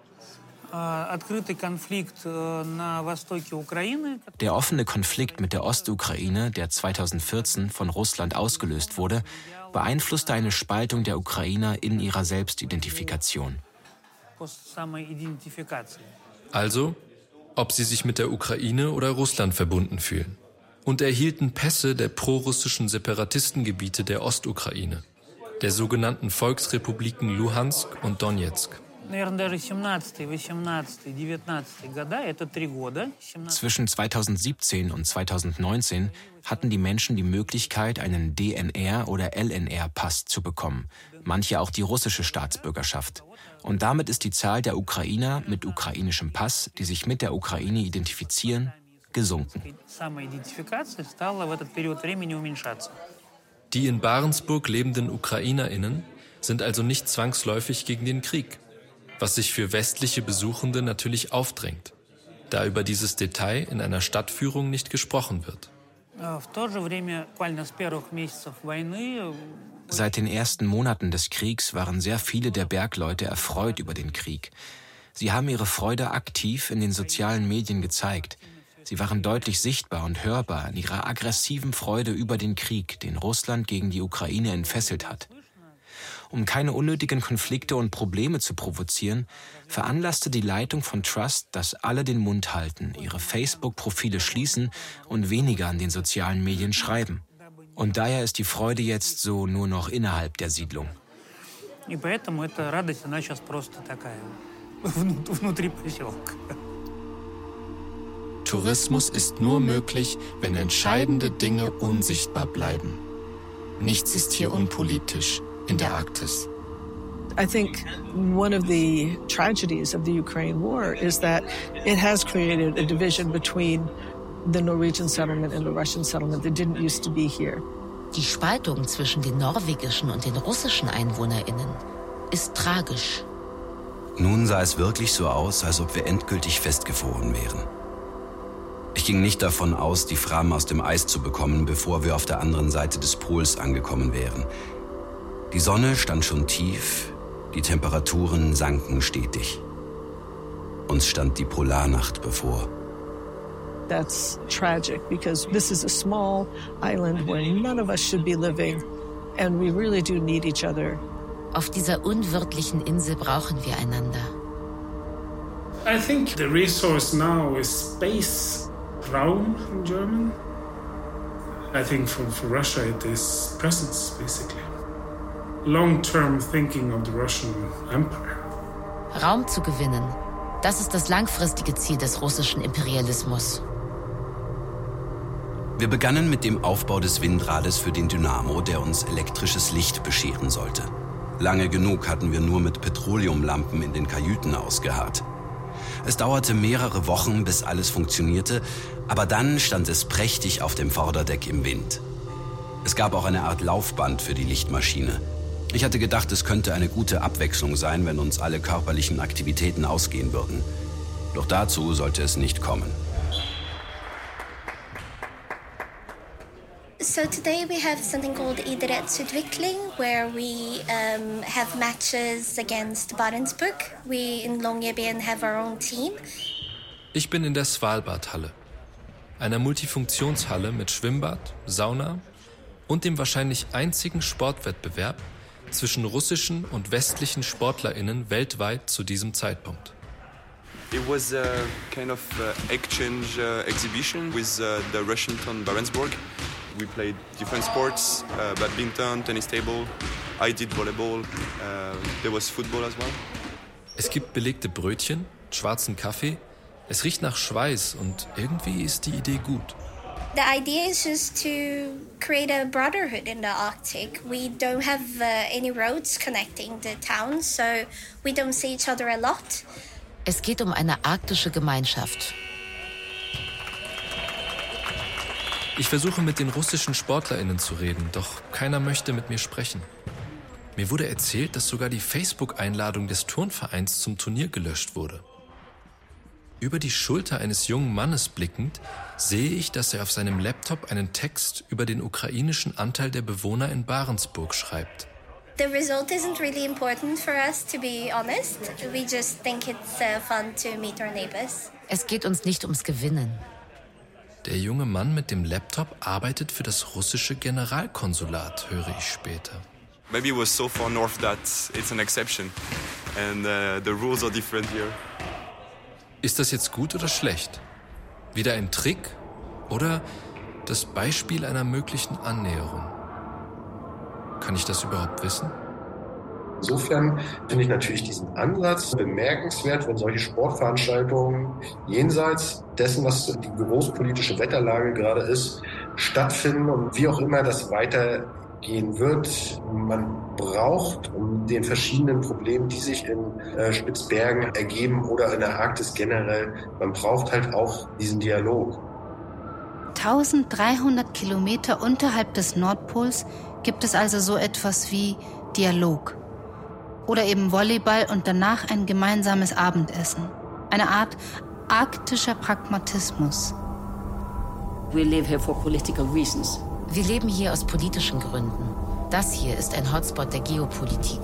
Der offene Konflikt mit der Ostukraine, der zweitausendvierzehn von Russland ausgelöst wurde, beeinflusste eine Spaltung der Ukrainer in ihrer Selbstidentifikation. Also, ob sie sich mit der Ukraine oder Russland verbunden fühlen. Und erhielten Pässe der prorussischen Separatistengebiete der Ostukraine, der sogenannten Volksrepubliken Luhansk und Donetsk. Zwischen zweitausendsiebzehn und zweitausendneunzehn hatten die Menschen die Möglichkeit, einen D N R- oder L N R-Pass zu bekommen, manche auch die russische Staatsbürgerschaft. Und damit ist die Zahl der Ukrainer mit ukrainischem Pass, die sich mit der Ukraine identifizieren, gesunken. Die in Barentsburg lebenden UkrainerInnen sind also nicht zwangsläufig gegen den Krieg, was sich für westliche Besuchende natürlich aufdrängt, da über dieses Detail in einer Stadtführung nicht gesprochen wird. Seit den ersten Monaten des Kriegs waren sehr viele der Bergleute erfreut über den Krieg. Sie haben ihre Freude aktiv in den sozialen Medien gezeigt. Sie waren deutlich sichtbar und hörbar in ihrer aggressiven Freude über den Krieg, den Russland gegen die Ukraine entfesselt hat. Um keine unnötigen Konflikte und Probleme zu provozieren, veranlasste die Leitung von Trust, dass alle den Mund halten, ihre Facebook-Profile schließen und weniger an den sozialen Medien schreiben. Und daher ist die Freude jetzt so nur noch innerhalb der Siedlung. Tourismus ist nur möglich, wenn entscheidende Dinge unsichtbar bleiben. Nichts ist hier unpolitisch in der Arktis. I think one of the tragedies of the Ukraine war is that it has created a division between the Norwegian settlement and the Russian settlement that didn't used to be here. Die Spaltung zwischen den norwegischen und den russischen EinwohnerInnen ist tragisch. Nun sah es wirklich so aus, als ob wir endgültig festgefroren wären. Ich ging nicht davon aus, die Fram aus dem Eis zu bekommen, bevor wir auf der anderen Seite des Pols angekommen wären. Die Sonne stand schon tief, die Temperaturen sanken stetig. Uns stand die Polarnacht bevor. That's tragic because this is a small island where none of us should be living and we really do need each other. Auf dieser unwirtlichen Insel brauchen wir einander. I think the resource now is space, Raum in German. I think for, for Russia it is presence, basically. Long-term thinking of the Russian Empire. Raum zu gewinnen, das ist das langfristige Ziel des russischen Imperialismus. Wir begannen mit dem Aufbau des Windrades für den Dynamo, der uns elektrisches Licht bescheren sollte. Lange genug hatten wir nur mit Petroleumlampen in den Kajüten ausgeharrt. Es dauerte mehrere Wochen, bis alles funktionierte, aber dann stand es prächtig auf dem Vorderdeck im Wind. Es gab auch eine Art Laufband für die Lichtmaschine. Ich hatte gedacht, es könnte eine gute Abwechslung sein, wenn uns alle körperlichen Aktivitäten ausgehen würden. Doch dazu sollte es nicht kommen. So today we have something called Idrettsutvikling, where we um, have matches against Barentsburg. We in Longyearbyen have our own team. Ich bin in der Svalbard-Halle, einer Multifunktionshalle mit Schwimmbad, Sauna und dem wahrscheinlich einzigen Sportwettbewerb zwischen russischen und westlichen SportlerInnen weltweit zu diesem Zeitpunkt. It was a kind of uh, exchange uh, exhibition with uh, the Russian town Barentsburg. We played different sports, uh, badminton, tennis table. I did volleyball. Uh, there was football as well. Es gibt belegte Brötchen, schwarzen Kaffee. Es riecht nach Schweiß und irgendwie ist die Idee gut. The idea is just to create a brotherhood in the Arctic. We don't have uh, any roads connecting the towns, so we don't see each other a lot. Es geht um eine arktische Gemeinschaft. Ich versuche mit den russischen SportlerInnen zu reden, doch keiner möchte mit mir sprechen. Mir wurde erzählt, dass sogar die Facebook-Einladung des Turnvereins zum Turnier gelöscht wurde. Über die Schulter eines jungen Mannes blickend, sehe ich, dass er auf seinem Laptop einen Text über den ukrainischen Anteil der Bewohner in Barentsburg schreibt. The result isn't really important for us, to be honest. We just think it's uh, fun to meet our neighbors. Es geht uns nicht ums Gewinnen. Der junge Mann mit dem Laptop arbeitet für das russische Generalkonsulat, höre ich später. Maybe it was so far north that it's an exception and uh, the rules are different here. Ist das jetzt gut oder schlecht? Wieder ein Trick oder das Beispiel einer möglichen Annäherung? Kann ich das überhaupt wissen? Insofern finde ich natürlich diesen Ansatz bemerkenswert, wenn solche Sportveranstaltungen jenseits dessen, was die großpolitische Wetterlage gerade ist, stattfinden und wie auch immer das weitergehen wird. Man braucht, um den verschiedenen Problemen, die sich in äh, Spitzbergen ergeben oder in der Arktis generell, man braucht halt auch diesen Dialog. dreizehnhundert Kilometer unterhalb des Nordpols gibt es also so etwas wie Dialog. Oder eben Volleyball und danach ein gemeinsames Abendessen. Eine Art arktischer Pragmatismus. We live here for political reasons. Wir leben hier aus politischen Gründen. Das hier ist ein Hotspot der Geopolitik.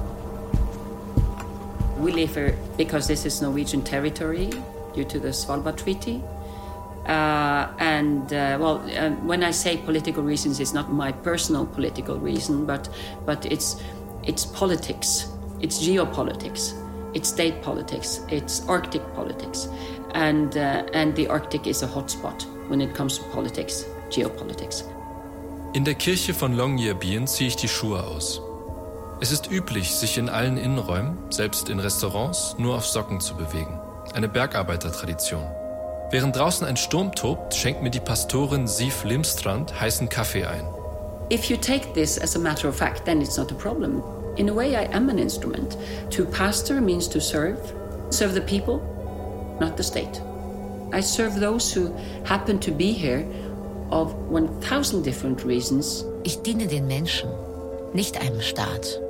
We live here because this is Norwegian territory due to the Svalbard Treaty. Uh, and uh, well, uh, when I say political reasons, it's not my personal political reason, but but it's it's politics, it's geopolitics, it's state politics, it's Arctic politics, and uh, and the Arctic is a hotspot when it comes to politics, geopolitics. In der Kirche von Longyearbyen ziehe ich die Schuhe aus. Es ist üblich, sich in allen Innenräumen, selbst in Restaurants, nur auf Socken zu bewegen. Eine Bergarbeitertradition. Während draußen ein Sturm tobt, schenkt mir die Pastorin Siv Limstrand heißen Kaffee ein. If you take this as a matter of fact, then it's not a problem. In a way, I am an instrument. To pastor means to serve. Serve the people, not the state. I serve those who happen to be here of one thousand different reasons. Ich diene den Menschen, nicht einem Staat.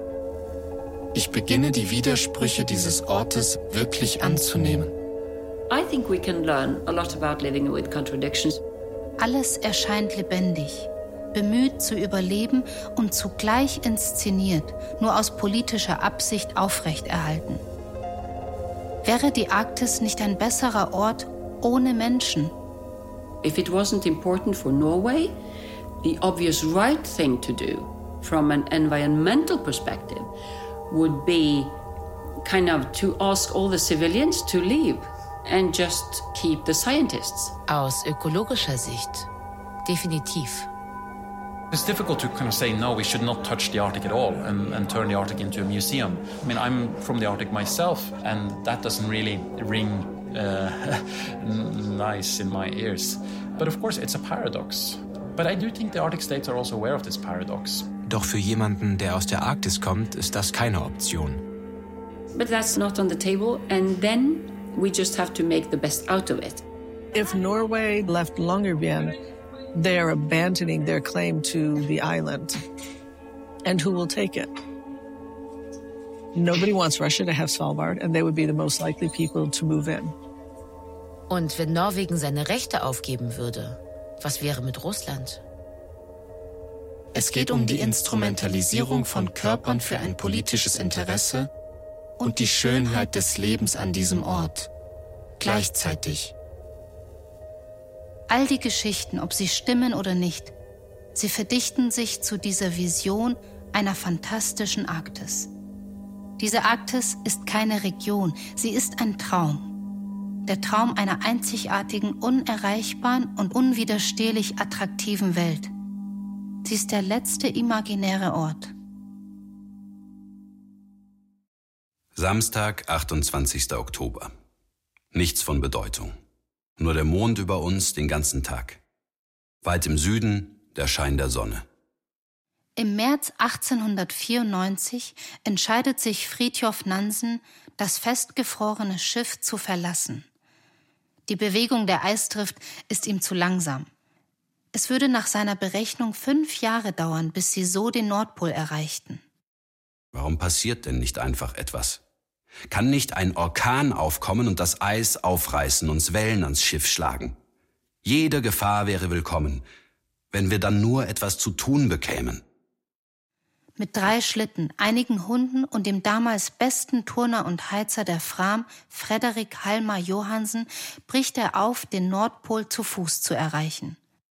Ich beginne die Widersprüche dieses Ortes wirklich anzunehmen. I think we can learn a lot about living with contradictions. Alles erscheint lebendig, bemüht zu überleben und zugleich inszeniert, nur aus politischer Absicht aufrechterhalten. Wäre die Arktis nicht ein besserer Ort ohne Menschen? If it wasn't important for Norway, the obvious right thing to do from an environmental perspective would be kind of to ask all the civilians to leave and just keep the scientists. Aus ökologischer Sicht definitiv. It's difficult to kind of say, no, we should not touch the Arctic at all and, and turn the Arctic into a museum. I mean, I'm from the Arctic myself, and that doesn't really ring uh, nice in my ears. But of course, it's a paradox. But I do think the Arctic states are also aware of this paradox. Doch für jemanden, der aus der Arktis kommt, ist das keine Option. But that's not on the table, and then we just have to make the best out of it. If Norway left Longyearbyen, they are abandoning their claim to the island. And who will take it? Nobody wants Russia to have Svalbard, and they would be the most likely people to move in. Und wenn Norwegen seine Rechte aufgeben würde, was wäre mit Russland? Es geht um die Instrumentalisierung von Körpern für ein politisches Interesse und die Schönheit des Lebens an diesem Ort. Gleichzeitig. All die Geschichten, ob sie stimmen oder nicht, sie verdichten sich zu dieser Vision einer fantastischen Arktis. Diese Arktis ist keine Region, sie ist ein Traum. Der Traum einer einzigartigen, unerreichbaren und unwiderstehlich attraktiven Welt. Sie ist der letzte imaginäre Ort. Samstag, achtundzwanzigster Oktober. Nichts von Bedeutung. Nur der Mond über uns den ganzen Tag. Weit im Süden der Schein der Sonne. Im März achtzehnhundertvierundneunzig entscheidet sich Fridtjof Nansen, das festgefrorene Schiff zu verlassen. Die Bewegung der Eisdrift ist ihm zu langsam. Es würde nach seiner Berechnung fünf Jahre dauern, bis sie so den Nordpol erreichten. Warum passiert denn nicht einfach etwas? Kann nicht ein Orkan aufkommen und das Eis aufreißen, uns Wellen ans Schiff schlagen? Jede Gefahr wäre willkommen, wenn wir dann nur etwas zu tun bekämen. Mit drei Schlitten, einigen Hunden und dem damals besten Turner und Heizer der Fram, Frederik Halmar Johansen, bricht er auf, den Nordpol zu Fuß zu erreichen.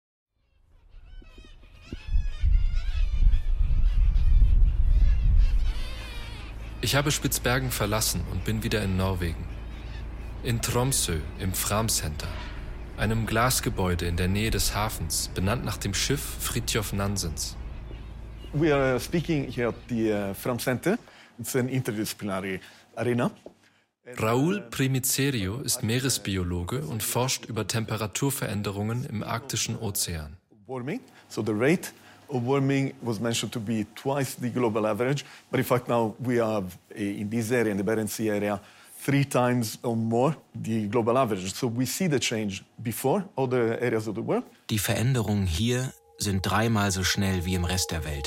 Ich habe Spitzbergen verlassen und bin wieder in Norwegen. In Tromsø im Fram Center, einem Glasgebäude in der Nähe des Hafens, benannt nach dem Schiff Fridtjof Nansens. We are speaking here at the uh, Fram Center. It's an interdisciplinary arena. Raúl Primicerio ist Meeresbiologe und forscht über Temperaturveränderungen im arktischen Ozean. Warming. So the rate of warming was mentioned to be twice the global average, but in fact now we have in this area, in the Barents Sea area, three times or more the global average. So we see the change before other areas of the world. Die Veränderungen hier sind dreimal so schnell wie im Rest der Welt.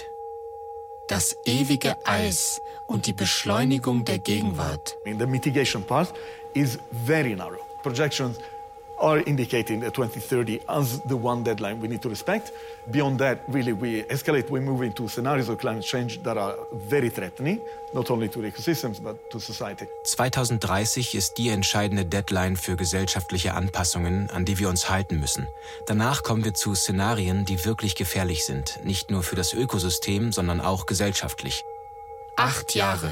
Das ewige Eis und die Beschleunigung der Gegenwart. The mitigation part is very narrow. Projections are indicating that twenty thirty as the one deadline we need to respect. Beyond that, really, we escalate, we move into scenarios of climate change that are very threatening, not only to the ecosystems, but to society. zwanzig dreißig ist die entscheidende Deadline für gesellschaftliche Anpassungen, an die wir uns halten müssen. Danach kommen wir zu Szenarien, die wirklich gefährlich sind, nicht nur für das Ökosystem, sondern auch gesellschaftlich. Acht Jahre,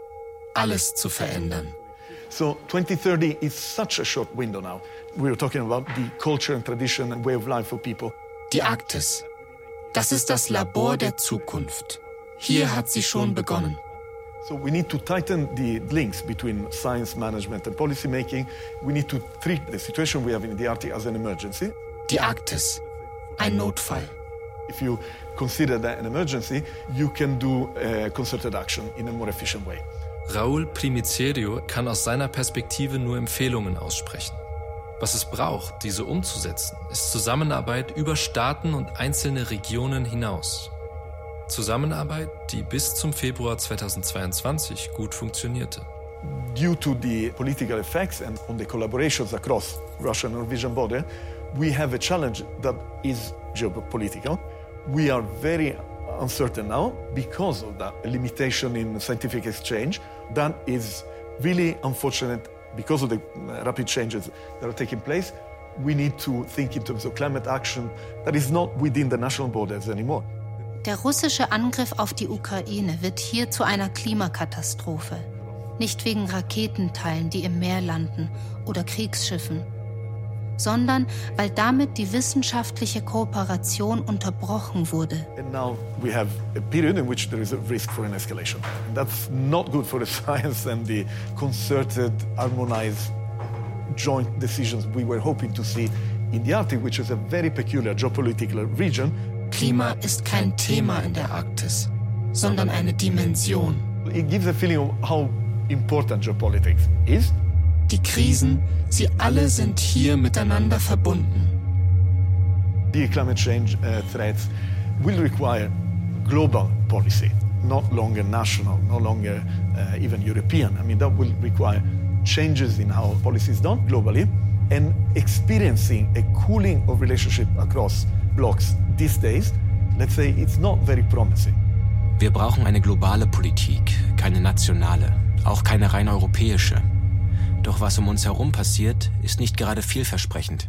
alles zu verändern. So twenty thirty is such a short window now. We were talking about the culture and tradition and way of life for people. Die Arktis. Das ist das Labor der Zukunft. Hier hat sie schon begonnen. So we need to tighten the links between science management and policy making. We need to treat the situation we have in the Arctic as an emergency. Die Arktis. Ein Notfall. If you consider that an emergency, you can do uh, concerted action in a more efficient way. Raúl Primicerio kann aus seiner Perspektive nur Empfehlungen aussprechen. Was es braucht, diese umzusetzen, ist Zusammenarbeit über Staaten und einzelne Regionen hinaus. Zusammenarbeit, die bis zum Februar zweitausendzweiundzwanzig gut funktionierte. Due to the political effects and on the collaborations across Russia and Norwegian border, we have a challenge that is geopolitical. We are very uncertain now because of that limitation in scientific exchange. That is really unfortunate because of the rapid changes that are taking place. We need to think in terms of climate action that is not within the national borders anymore. Der russische Angriff auf die Ukraine wird hier zu einer Klimakatastrophe. Nicht wegen Raketenteilen, die im Meer landen, oder Kriegsschiffen, sondern weil damit die wissenschaftliche Kooperation unterbrochen wurde. And now we have a period in which there is a risk for an escalation. And that's not good for the science and the concerted, harmonized, joint decisions we were hoping to see in the Arctic, which is a very peculiar geopolitical region. Klima ist kein Thema in der Arktis, sondern eine Dimension. It gives a feeling of how important geopolitics is. Die Krisen, sie alle sind hier miteinander verbunden. The climate change uh, threats will require global policy, not longer national, no longer uh, even European. I mean, that will require changes in how policy is done globally, and experiencing a cooling of relationship across blocks these days, let's say it's not very promising. Wir brauchen eine globale Politik, keine nationale, auch keine rein europäische. Doch was um uns herum passiert, ist nicht gerade vielversprechend.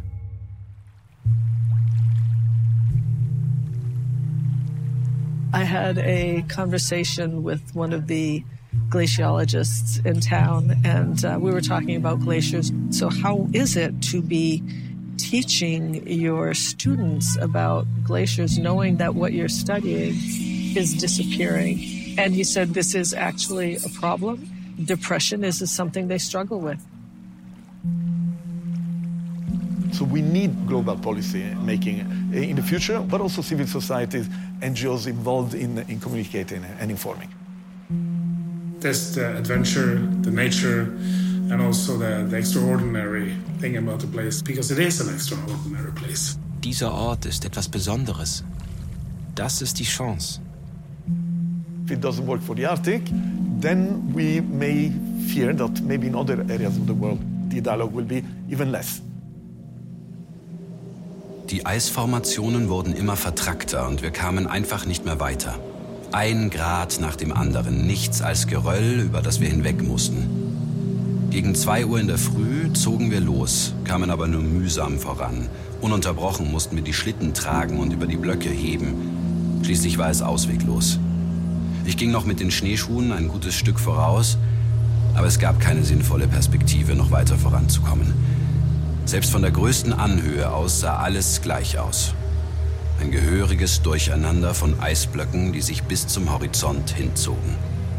I had a conversation with one of the glaciologists in town, and uh, we were talking about glaciers. So how is it to be teaching your students about glaciers, knowing that what you're studying is disappearing? And he said this is actually a problem. Depression is something they struggle with. So we need global policy making in the future, but also civil societies, N G Os involved in, in communicating and informing. There's the adventure, the nature, and also the, the extraordinary thing about the place, because it is an extraordinary place. Dieser Ort ist etwas Besonderes. Das ist die Chance. If it doesn't work for the Arctic, then we may fear that maybe in other areas of the world the dialogue will be even less. Die Eisformationen wurden immer vertrackter und wir kamen einfach nicht mehr weiter. Ein Grad nach dem anderen, nichts als Geröll, über das wir hinweg mussten. Gegen zwei Uhr in der Früh zogen wir los, kamen aber nur mühsam voran. Ununterbrochen mussten wir die Schlitten tragen und über die Blöcke heben. Schließlich war es ausweglos. Ich ging noch mit den Schneeschuhen ein gutes Stück voraus, aber es gab keine sinnvolle Perspektive, noch weiter voranzukommen. Selbst von der größten Anhöhe aus sah alles gleich aus. Ein gehöriges Durcheinander von Eisblöcken, die sich bis zum Horizont hinzogen.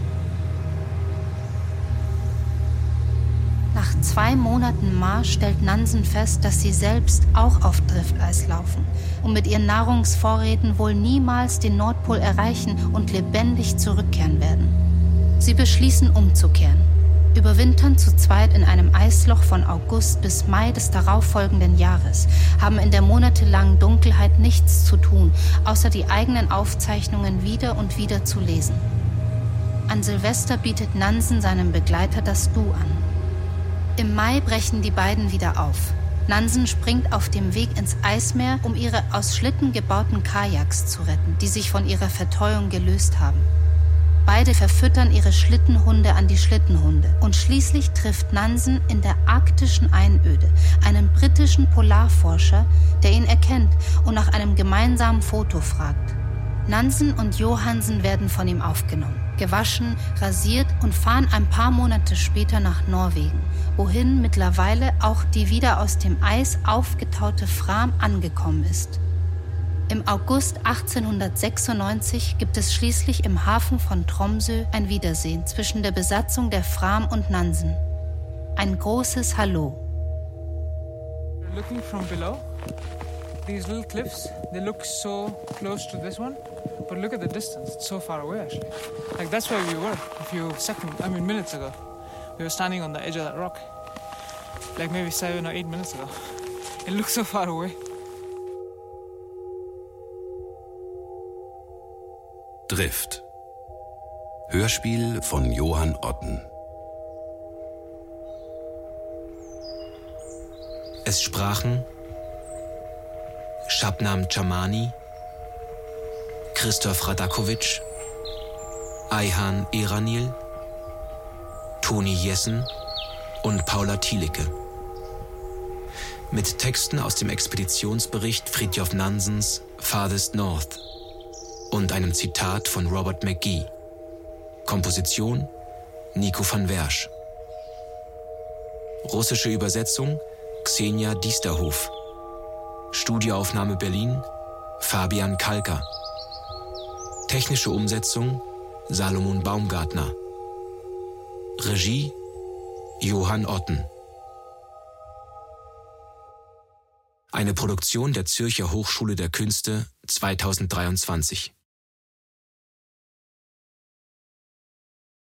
Nach zwei Monaten Marsch stellt Nansen fest, dass sie selbst auch auf Drifteis laufen und mit ihren Nahrungsvorräten wohl niemals den Nordpol erreichen und lebendig zurückkehren werden. Sie beschließen, umzukehren. Überwintern zu zweit in einem Eisloch von August bis Mai des darauffolgenden Jahres, haben in der monatelangen Dunkelheit nichts zu tun, außer die eigenen Aufzeichnungen wieder und wieder zu lesen. An Silvester bietet Nansen seinem Begleiter das Du an. Im Mai brechen die beiden wieder auf. Nansen springt auf dem Weg ins Eismeer, um ihre aus Schlitten gebauten Kajaks zu retten, die sich von ihrer Verteuung gelöst haben. Beide verfüttern ihre Schlittenhunde an die Schlittenhunde. Und schließlich trifft Nansen in der arktischen Einöde einen britischen Polarforscher, der ihn erkennt und nach einem gemeinsamen Foto fragt. Nansen und Johansen werden von ihm aufgenommen, gewaschen, rasiert und fahren ein paar Monate später nach Norwegen, wohin mittlerweile auch die wieder aus dem Eis aufgetaute Fram angekommen ist. Im August achtzehnhundertsechsundneunzig gibt es schließlich im Hafen von Tromsø ein Wiedersehen zwischen der Besatzung der Fram und Nansen. Ein großes Hallo. Looking from below, these little cliffs, they look so close to this one, but look at the distance, it's so far away actually. Like that's where we were a few seconds, I mean minutes ago. We were standing on the edge of that rock, like maybe seven or eight minutes ago. It looks so far away. Drift. Hörspiel von Johann Otten. Es sprachen Shabnam Jamani, Christoph Radakovic, Ayhan Eranil, Toni Jessen und Paula Thielicke. Mit Texten aus dem Expeditionsbericht Fridtjof Nansens Farthest North und einem Zitat von Robert McGee. Komposition Nico van Wersch. Russische Übersetzung Xenia Diesterhof. Studioaufnahme Berlin Fabian Kalker. Technische Umsetzung Salomon Baumgartner. Regie Johann Otten. Eine Produktion der Zürcher Hochschule der Künste zweitausenddreiundzwanzig.